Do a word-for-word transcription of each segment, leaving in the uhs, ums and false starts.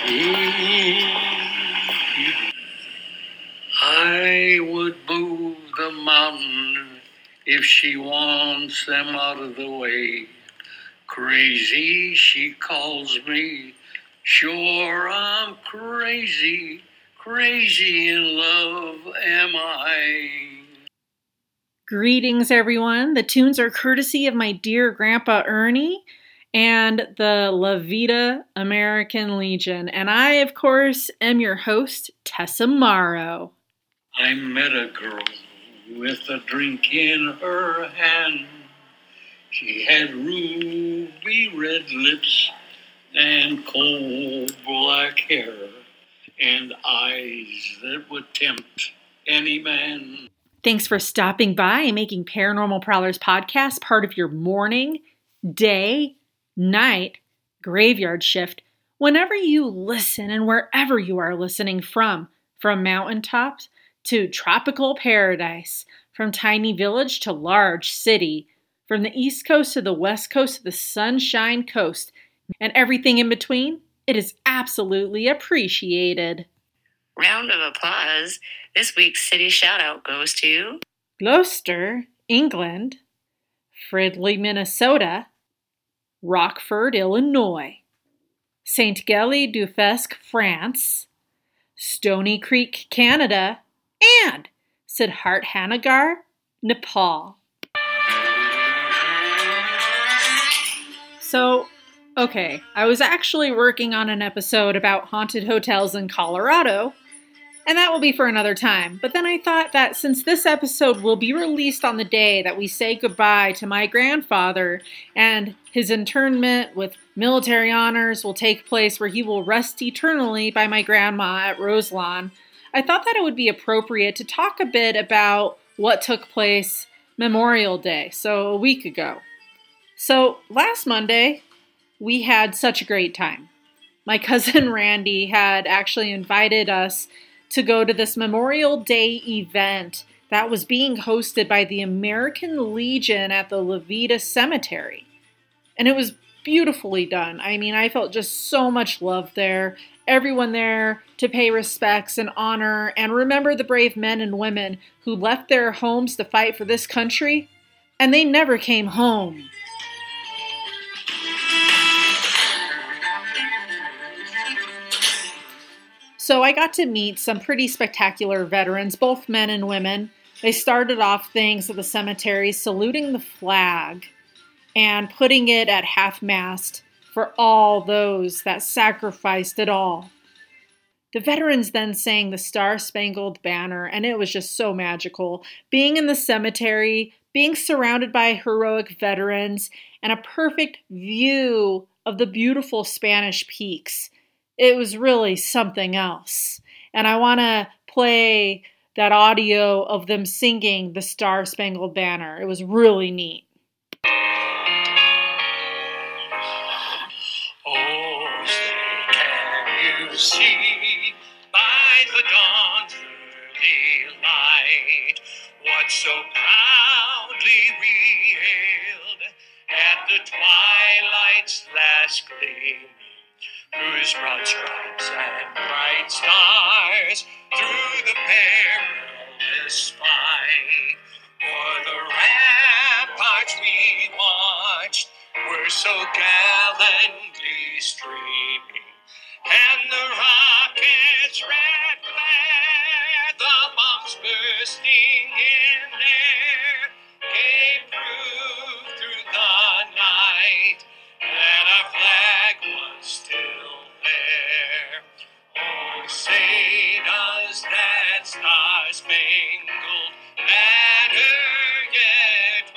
I would move the mountain if she wants them out of the way. Crazy, she calls me. Sure, I'm crazy. Crazy in love am I. Greetings, everyone. The tunes are courtesy of my dear Grandpa Ernie and the La Vida American Legion. And I, of course, am your host, Tessa Morrow. I met a girl with a drink in her hand. She had ruby red lips and coal black hair and eyes that would tempt any man. Thanks for stopping by and making Paranormal Prowlers podcast part of your morning, day, night, graveyard shift, whenever you listen and wherever you are listening from, from mountaintops to tropical paradise, from tiny village to large city, from the East Coast to the West Coast to the Sunshine Coast, and everything in between, it is absolutely appreciated. Round of applause. This week's city shout-out goes to Gloucester, England, Fridley, Minnesota, Rockford, Illinois, Saint Gally du Fesque, France, Stony Creek, Canada, and Siddharth Nepal. So, okay, I was actually working on an episode about haunted hotels in Colorado, and that will be for another time. But then I thought that since this episode will be released on the day that we say goodbye to my grandfather, and his internment with military honors will take place where he will rest eternally by my grandma at Roselawn, I thought that it would be appropriate to talk a bit about what took place Memorial Day, so a week ago. So last Monday, we had such a great time. My cousin Randy had actually invited us to go to this Memorial Day event that was being hosted by the American Legion at the La Vida Cemetery. And it was beautifully done. I mean, I felt just so much love there. Everyone there to pay respects and honor and remember the brave men and women who left their homes to fight for this country, and they never came home. So I got to meet some pretty spectacular veterans, both men and women. They started off things at the cemetery saluting the flag and putting it at half-mast for all those that sacrificed it all. The veterans then sang the Star-Spangled Banner, and it was just so magical. Being in the cemetery, being surrounded by heroic veterans, and a perfect view of the beautiful Spanish peaks. It was really something else. And I want to play that audio of them singing the Star-Spangled Banner. It was really neat. Oh, say, can you see by the dawn's early light what so proudly we hailed at the twilight's last gleam? Whose broad stripes and bright stars through the perilous fight o'er the ramparts we watched were so gallantly streaming, and the rockets' red glare, the bombs bursting in air, gave proof through the night that our flag was still there. Oh, say does that star-spangled banner yet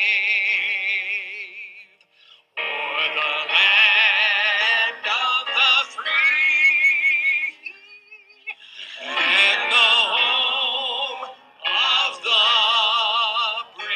wave o'er the land of the free and the home of the brave?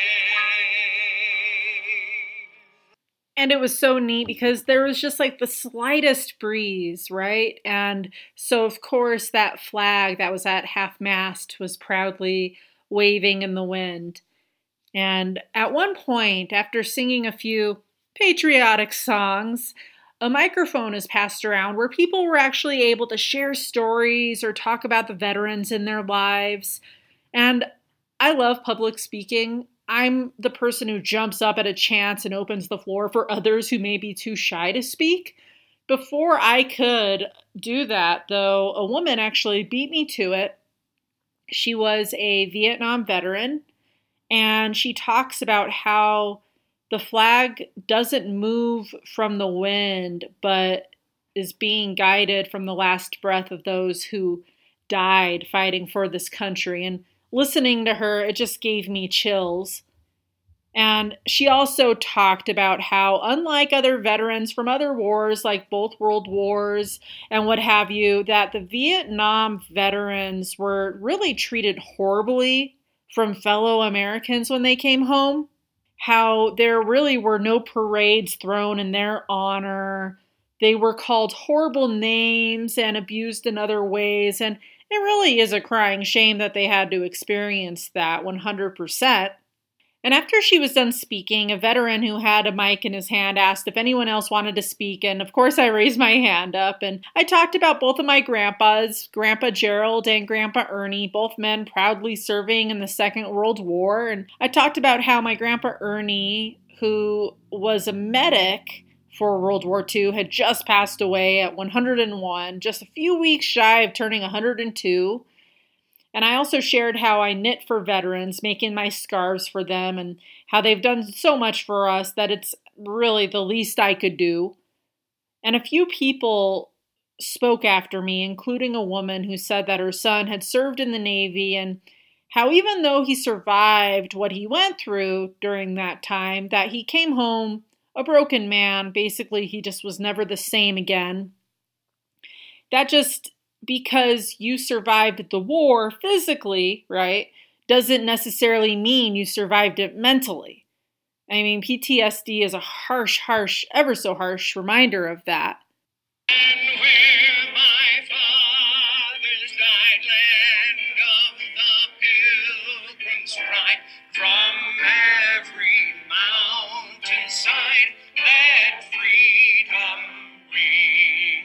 And it was so neat because there was just like the slightest breeze, right? And so, of course, that flag that was at half-mast was proudly waving in the wind. And at one point, after singing a few patriotic songs, a microphone is passed around where people were actually able to share stories or talk about the veterans in their lives. And I love public speaking. I'm the person who jumps up at a chance and opens the floor for others who may be too shy to speak. Before I could do that, though, a woman actually beat me to it. She was a Vietnam veteran, and she talks about how the flag doesn't move from the wind, but is being guided from the last breath of those who died fighting for this country. And listening to her, it just gave me chills. And she also talked about how, unlike other veterans from other wars, like both world wars and what have you, that the Vietnam veterans were really treated horribly from fellow Americans when they came home. How there really were no parades thrown in their honor. They were called horrible names and abused in other ways. And it really is a crying shame that they had to experience that one hundred percent. And after she was done speaking, a veteran who had a mic in his hand asked if anyone else wanted to speak. And of course, I raised my hand up. And I talked about both of my grandpas, Grandpa Gerald and Grandpa Ernie, both men proudly serving in the Second World War. And I talked about how my Grandpa Ernie, who was a medic for World War Two, had just passed away at one hundred one, just a few weeks shy of turning one hundred two. And I also shared how I knit for veterans, making my scarves for them, and how they've done so much for us that it's really the least I could do. And a few people spoke after me, including a woman who said that her son had served in the Navy, and how even though he survived what he went through during that time, that he came home a broken man. Basically, he just was never the same again. That just... because you survived the war physically, right, doesn't necessarily mean you survived it mentally. I mean, P T S D is a harsh, harsh, ever so harsh reminder of that. And where my fathers died, land of the pilgrims' pride, from every mountainside, let freedom ring.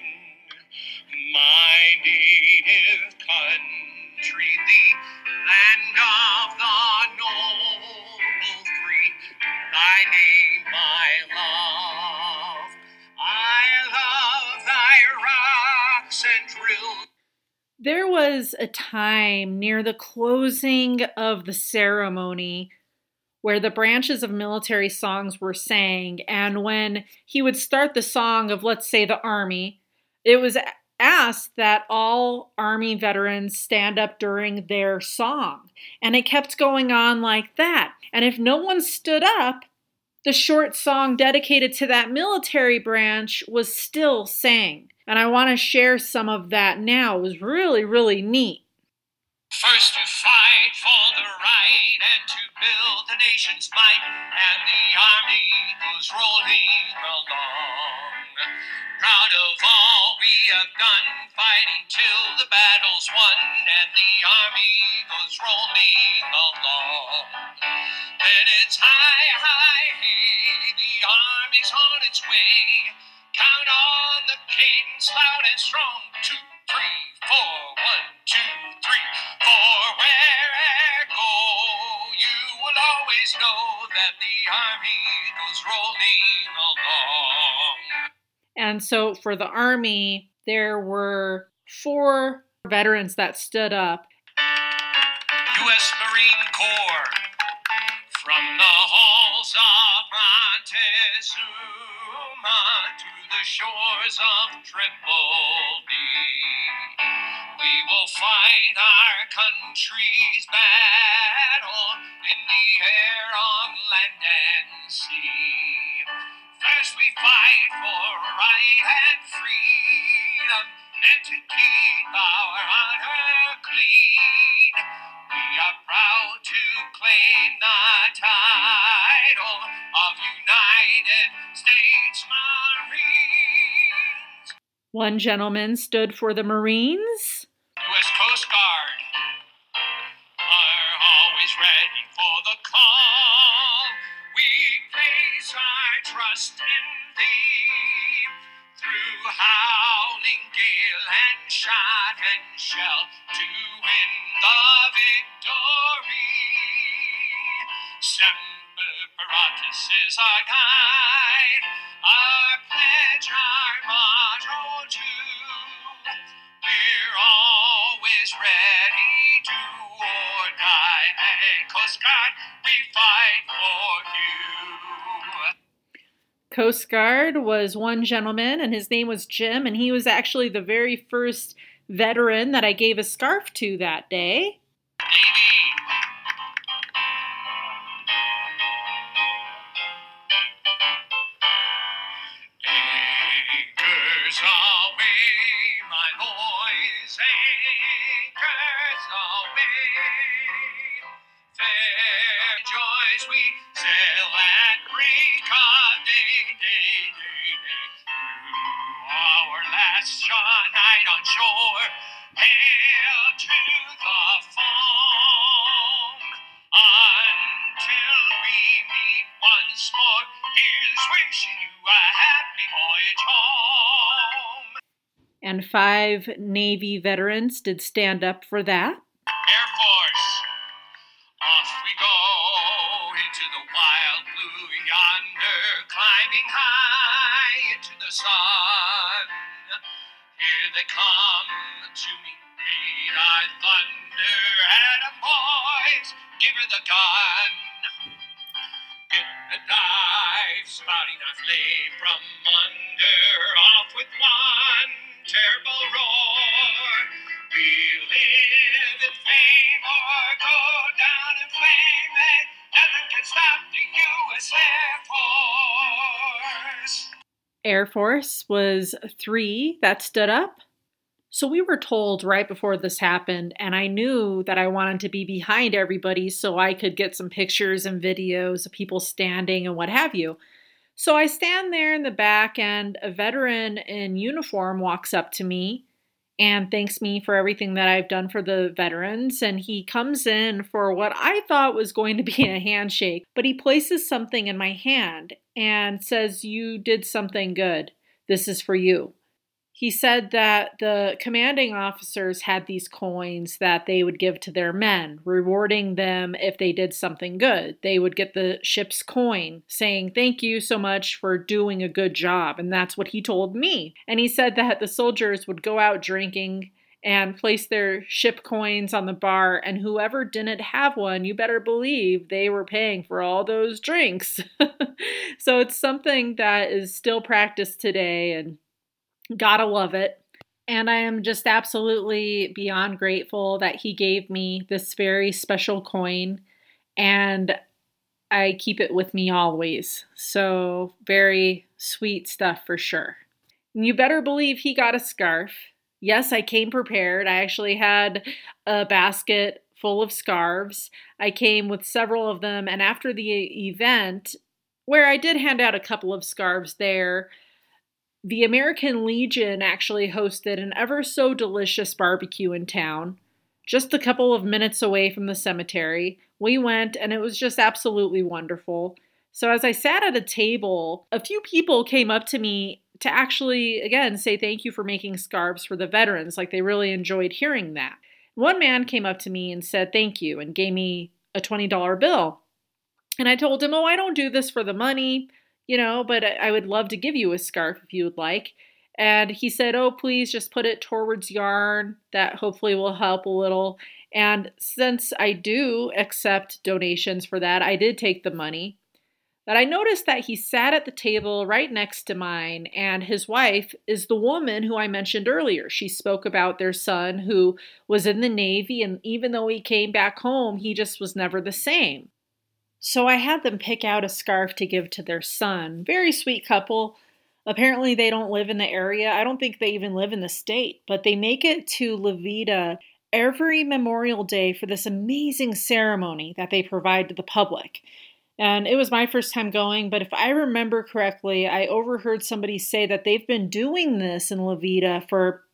My native country, the land of the noble free, thy name I love. I love thy rocks and drills. There was a time near the closing of the ceremony where the branches of military songs were sang, and when he would start the song of, let's say, the Army, it was asked that all Army veterans stand up during their song. And it kept going on like that. And if no one stood up, the short song dedicated to that military branch was still sang. And I want to share some of that now. It was really, really neat. First to fight for the right and to build the nation's might, and the army goes rolling along. Proud of all we have done, fighting till the battle's won, and the army goes rolling along. Then it's high, high, hey, the army's on its way. Count on the cadence loud and strong. Two, three, four, one, two, three, four. Where go, you will always know that the army goes rolling along. And so for the Army, there were four veterans that stood up. U S Marine Corps, from the halls of Montezuma to the shores of Tripoli, we will fight our country's battle in the air, on land and sea. First we fight for right and freedom, and to keep our honor clean. We are proud to claim the title of United States Marines. One gentleman stood for the Marines. U S Coast Guard are always ready for the call. We place our trust in thee. rolling gale and shot and shell to win the victory. Semper Paratus is our guide, our pledge, our motto too. We're always ready to or die, and Coast Guard, we fight for you. Coast Guard was one gentleman, and his name was Jim, and he was actually the very first veteran that I gave a scarf to that day. Navy. Anchors away, my boys, anchors away. Fair joys we sail at break of day, day, day, day. Through our last night on shore, hail to the foam. Until we meet once more, here's wishing you a happy voyage home. And five Navy veterans did stand up for that. Air Force, off we go into the wild blue yonder, climbing high into the sun. Here they come to meet, meet our thunder. Adam boys, give her the gun. Get the dive, spouting our flame from under. Off with one terrible roar. We live in fame or go down in flame, and nothing can stop the U S Air Force. Air Force was three that stood up. So we were told right before this happened, and I knew that I wanted to be behind everybody so I could get some pictures and videos of people standing and what have you. So I stand there in the back, and a veteran in uniform walks up to me and thanks me for everything that I've done for the veterans. And he comes in for what I thought was going to be a handshake, but he places something in my hand and says, "You did something good. This is for you." He said that the commanding officers had these coins that they would give to their men, rewarding them if they did something good. They would get the ship's coin saying, "Thank you so much for doing a good job." And that's what he told me. And he said that the soldiers would go out drinking and place their ship coins on the bar, and whoever didn't have one, you better believe they were paying for all those drinks. So it's something that is still practiced today, and gotta love it. And I am just absolutely beyond grateful that he gave me this very special coin, and I keep it with me always. So very sweet stuff for sure. And you better believe he got a scarf. Yes, I came prepared. I actually had a basket full of scarves. I came with several of them, and after the event, where I did hand out a couple of scarves there, the American Legion actually hosted an ever so delicious barbecue in town, just a couple of minutes away from the cemetery. We went, and it was just absolutely wonderful. So as I sat at a table, a few people came up to me to actually, again, say thank you for making scarves for the veterans. Like, they really enjoyed hearing that. One man came up to me and said thank you and gave me a twenty dollar bill. And I told him, "Oh, I don't do this for the money, you know, but I would love to give you a scarf if you would like." And he said, "Oh, please just put it towards yarn. That hopefully will help a little." And since I do accept donations for that, I did take the money. But I noticed that he sat at the table right next to mine, and his wife is the woman who I mentioned earlier. She spoke about their son who was in the Navy, and even though he came back home, he just was never the same. So I had them pick out a scarf to give to their son. Very sweet couple. Apparently they don't live in the area. I don't think they even live in the state, but they make it to Levita every Memorial Day for this amazing ceremony that they provide to the public. And it was my first time going, but if I remember correctly, I overheard somebody say that they've been doing this in Levita for,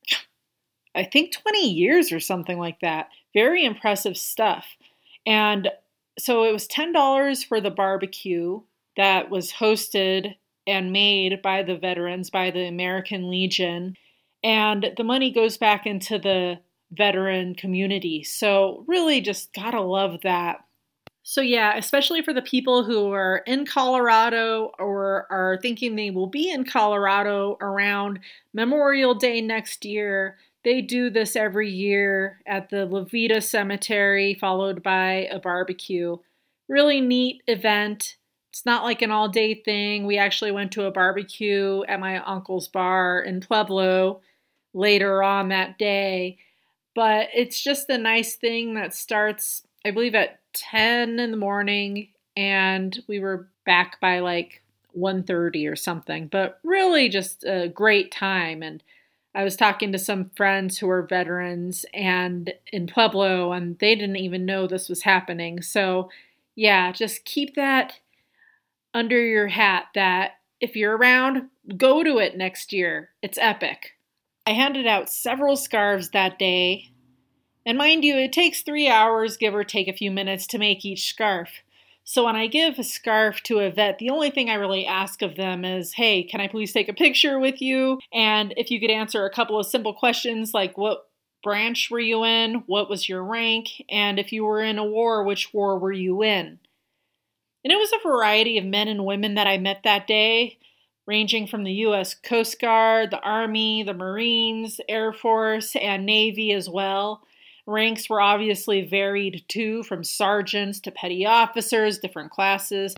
I think, twenty years or something like that. Very impressive stuff. And so it was ten dollars for the barbecue that was hosted and made by the veterans, by the American Legion. And the money goes back into the veteran community. So really just gotta love that. So yeah, especially for the people who are in Colorado or are thinking they will be in Colorado around Memorial Day next year, they do this every year at the La Veta Cemetery, followed by a barbecue. Really neat event. It's not like an all-day thing. We actually went to a barbecue at my uncle's bar in Pueblo later on that day. But it's just a nice thing that starts, I believe, at ten in the morning, and we were back by like one thirty or something. But really just a great time. And I was talking to some friends who are veterans and in Pueblo, and they didn't even know this was happening. So yeah, just keep that under your hat that if you're around, go to it next year. It's epic. I handed out several scarves that day. And mind you, it takes three hours, give or take a few minutes, to make each scarf. So when I give a scarf to a vet, the only thing I really ask of them is, hey, can I please take a picture with you? And if you could answer a couple of simple questions like what branch were you in? What was your rank? And if you were in a war, which war were you in? And it was a variety of men and women that I met that day, ranging from the U S Coast Guard, the Army, the Marines, Air Force, and Navy as well. Ranks were obviously varied too, from sergeants to petty officers, different classes,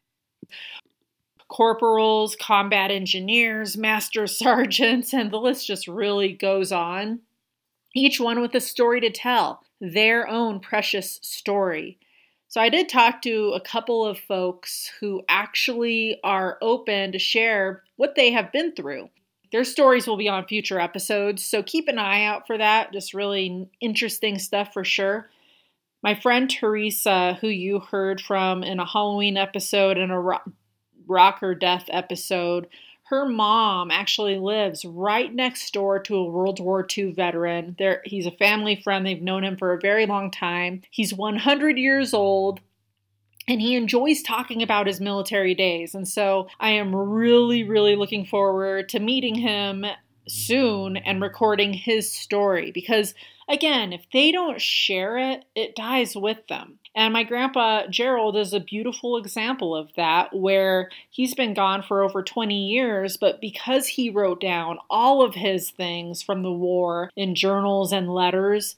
corporals, combat engineers, master sergeants, and the list just really goes on. Each one with a story to tell, their own precious story. So I did talk to a couple of folks who actually are open to share what they have been through. Their stories will be on future episodes, so keep an eye out for that. Just really interesting stuff for sure. My friend Teresa, who you heard from in a Halloween episode and a rock, rock or Death episode, her mom actually lives right next door to a World War Two veteran. There, he's a family friend. They've known him for a very long time. He's one hundred years old. And he enjoys talking about his military days. And so I am really, really looking forward to meeting him soon and recording his story. Because again, if they don't share it, it dies with them. And my grandpa Gerald is a beautiful example of that, where he's been gone for over twenty years, but because he wrote down all of his things from the war in journals and letters,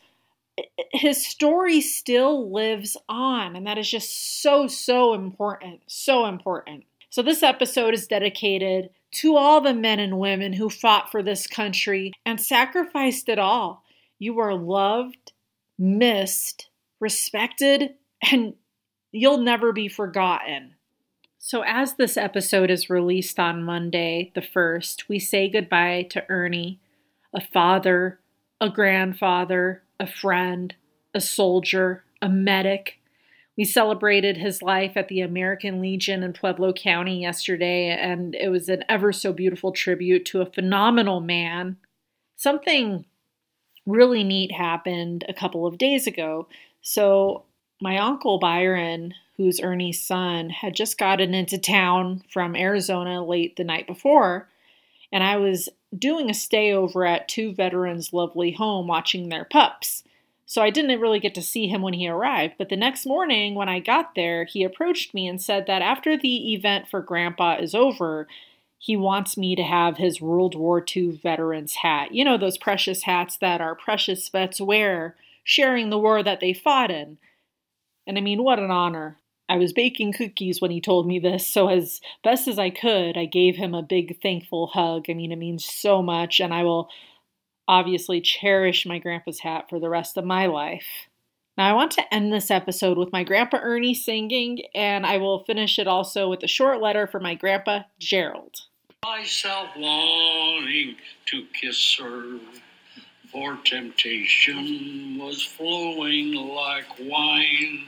his story still lives on, and that is just so, so important, so important. So this episode is dedicated to all the men and women who fought for this country and sacrificed it all. You are loved, missed, respected, and you'll never be forgotten. So as this episode is released on Monday, the first, we say goodbye to Ernie, a father, a grandfather, a friend, a soldier, a medic. We celebrated his life at the American Legion in Pueblo County yesterday, and it was an ever so beautiful tribute to a phenomenal man. Something really neat happened a couple of days ago. So my uncle Byron, who's Ernie's son, had just gotten into town from Arizona late the night before, and I was doing a stay over at two veterans' lovely home watching their pups. So I didn't really get to see him when he arrived, but the next morning when I got there, he approached me and said that after the event for Grandpa is over, he wants me to have his World War Two veterans hat. You know, those precious hats that our precious vets wear, sharing the war that they fought in. And I mean, what an honor. I was baking cookies when he told me this, so as best as I could, I gave him a big thankful hug. I mean, it means so much, and I will obviously cherish my grandpa's hat for the rest of my life. Now, I want to end this episode with my grandpa Ernie singing, and I will finish it also with a short letter for my grandpa Gerald. Myself longing to kiss her, for temptation was flowing like wine.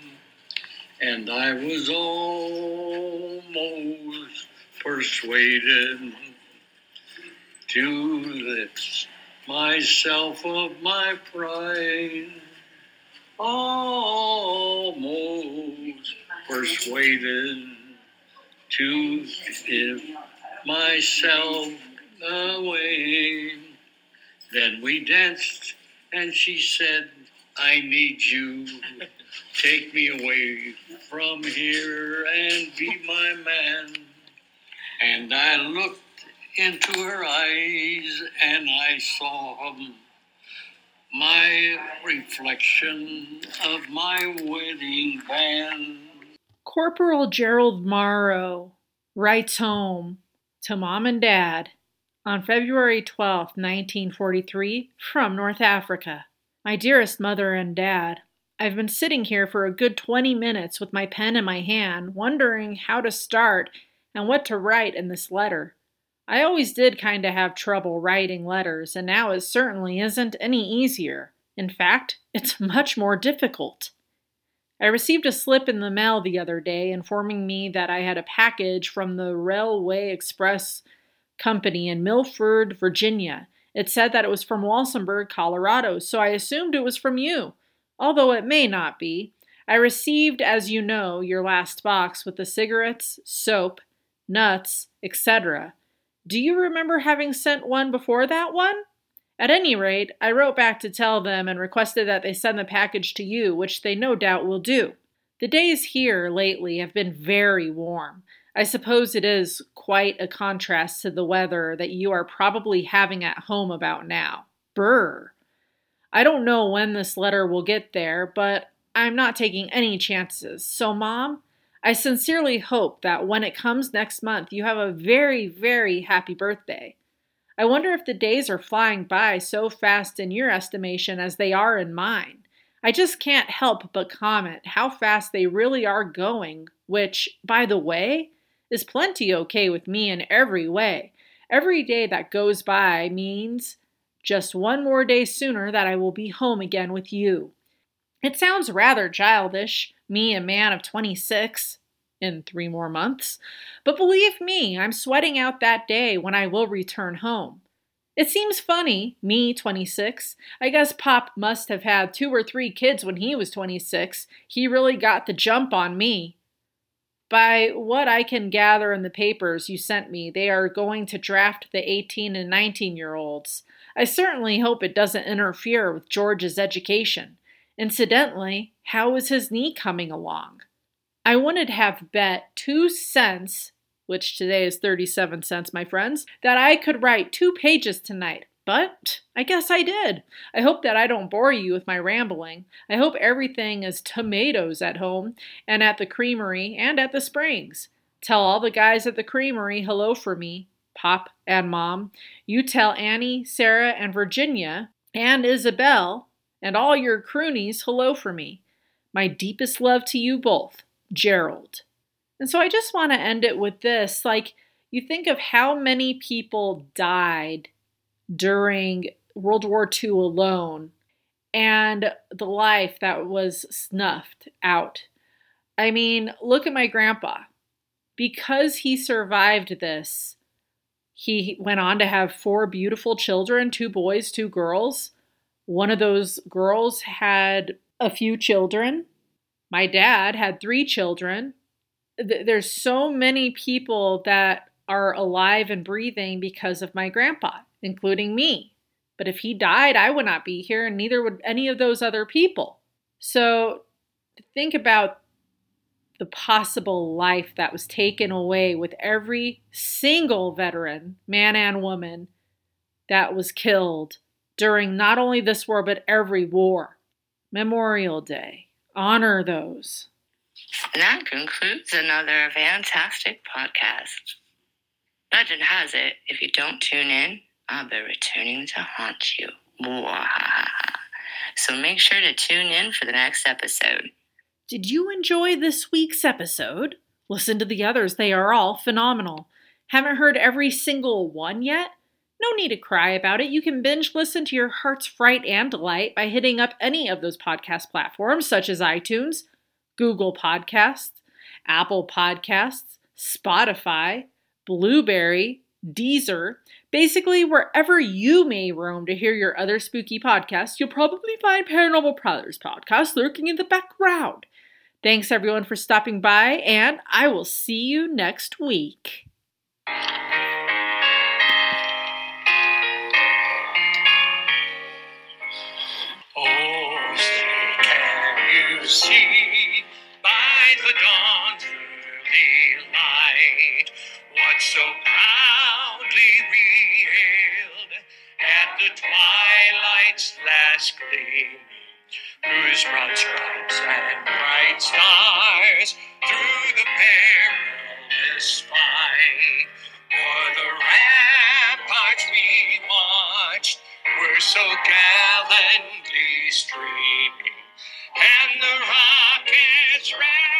And I was almost persuaded to lift myself of my pride. Almost persuaded to give myself away. Then we danced, and she said, I need you. Take me away from here and be my man. And I looked into her eyes, and I saw my reflection of my wedding band. Corporal Gerald Morrow writes home to Mom and Dad on February twelfth, nineteen forty-three, from North Africa. My dearest Mother and Dad, I've been sitting here for a good twenty minutes with my pen in my hand, wondering how to start and what to write in this letter. I always did kind of have trouble writing letters, and now it certainly isn't any easier. In fact, it's much more difficult. I received a slip in the mail the other day informing me that I had a package from the Railway Express Company in Milford, Virginia. It said that it was from Walsenburg, Colorado, so I assumed it was from you, although it may not be. I received, as you know, your last box with the cigarettes, soap, nuts, et cetera. Do you remember having sent one before that one? At any rate, I wrote back to tell them and requested that they send the package to you, which they no doubt will do. The days here lately have been very warm. I suppose it is quite a contrast to the weather that you are probably having at home about now. Brr. I don't know when this letter will get there, but I'm not taking any chances. So, Mom, I sincerely hope that when it comes next month, you have a very, very happy birthday. I wonder if the days are flying by so fast in your estimation as they are in mine. I just can't help but comment how fast they really are going, which, by the way, is plenty okay with me in every way. Every day that goes by means just one more day sooner that I will be home again with you. It sounds rather childish, me, a man of twenty-six, in three more months, but believe me, I'm sweating out that day when I will return home. It seems funny, me, twenty-six. I guess Pop must have had two or three kids when he was twenty-six. He really got the jump on me. By what I can gather in the papers you sent me, they are going to draft the eighteen and nineteen-year-olds. I certainly hope it doesn't interfere with George's education. Incidentally, how is his knee coming along? I wanted to have bet two cents, which today is thirty-seven cents, my friends, that I could write two pages tonight. But I guess I did. I hope that I don't bore you with my rambling. I hope everything is tomatoes at home and at the creamery and at the Springs. Tell all the guys at the creamery hello for me, Pop and Mom. You tell Annie, Sarah, and Virginia, and Isabel, and all your croonies hello for me. My deepest love to you both, Gerald. And so I just want to end it with this. Like, you think of how many people died during World War Two alone and the life that was snuffed out. I mean, look at my grandpa. Because he survived this, he went on to have four beautiful children, two boys, two girls. One of those girls had a few children. My dad had three children. There's so many people that are alive and breathing because of my grandpa, including me. But if he died, I would not be here, and neither would any of those other people. So think about the possible life that was taken away with every single veteran, man and woman, that was killed during not only this war, but every war. Memorial Day. Honor those. And that concludes another fantastic podcast. Legend has it, if you don't tune in, I'll be returning to haunt you. So make sure to tune in for the next episode. Did you enjoy this week's episode? Listen to the others. They are all phenomenal. Haven't heard every single one yet? No need to cry about it. You can binge listen to your heart's fright and delight by hitting up any of those podcast platforms such as iTunes, Google Podcasts, Apple Podcasts, Spotify, Blueberry, Deezer. Basically, wherever you may roam to hear your other spooky podcasts, you'll probably find Paranormal Brothers podcast lurking in the background. Thanks everyone for stopping by, and I will see you next week. the twilight's last gleam, whose broad stripes and bright stars through the perilous fight o'er the ramparts we watched were so gallantly streaming, and the rockets ran